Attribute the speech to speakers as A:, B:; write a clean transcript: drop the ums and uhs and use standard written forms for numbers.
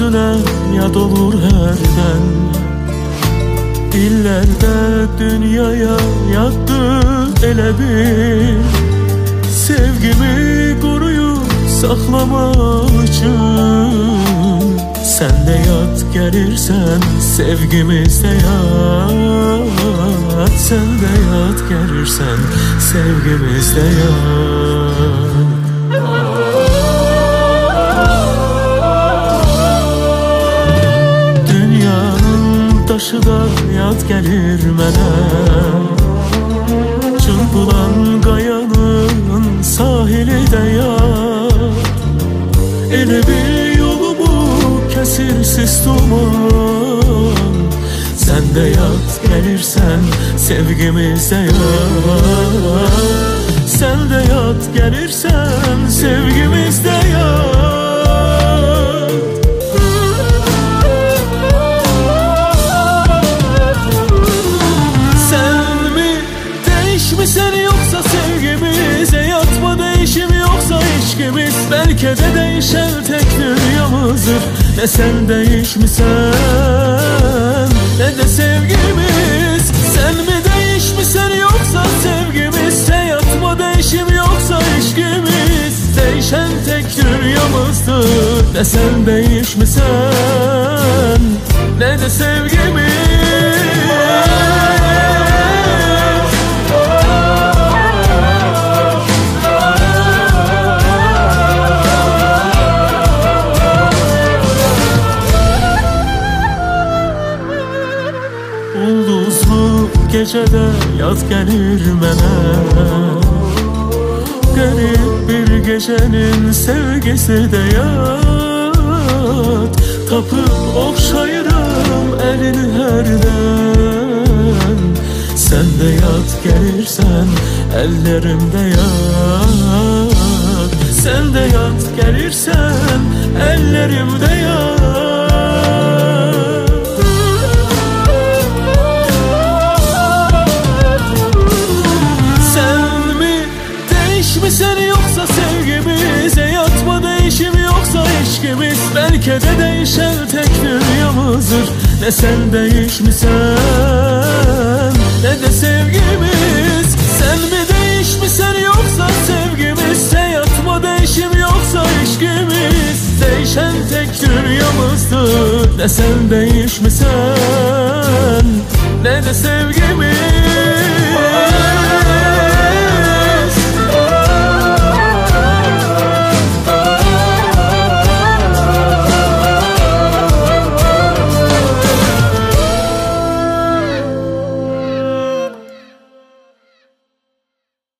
A: Gözüne yad olur herden. İllerde dünyaya yattı elə bil. Sevgimi koruyup saklamak için. Sen de yat gelirsen sevgimizde yat. Sen de yat gelirsen sevgimizde yat. Dünyanın taşı da yat gelir mənə. Çırpılan qayanın sahili de yat. Elə bir yolumu kesirsiz duman. Sen de yat gelirsen sevgimizde yat. Sen de yat gelirsen sevgimizde yat. Sen mi değişmişsen yoksa sevgimize yatma, değişim yoksa ilişkimiz. Belki de değişen tek dünyamızdır. Ne sen değişmişsen ne de sevgimiz. Sen mi değişmişsen yoksa sevgimizse yatma, değişim yoksa ilişkimiz. Değişen tek dünyamızdır. Ne sen değişmişsen ne de sevgimiz. Ulduzlu gecede yaz gelir mənə. Garip bir gecenin sevgisi de yat. Tapıp okşayırım elini herden. Sen de yat gelirsen ellerimde yat. Sen de yat gelirsen ellerimde yat. Değişmişsen yoksa sevgimize yatma, değişim yoksa ilişkimiz. Belki de değişen tek dünyamızdır. Ne sen değişmişsen ne de sevgimiz. Sen mi değişmişsen yoksa sevgimizse yatma, değişim yoksa ilişkimiz. Değişen tek dünyamızdır. Ne sen değişmişsen ne de sevgimiz.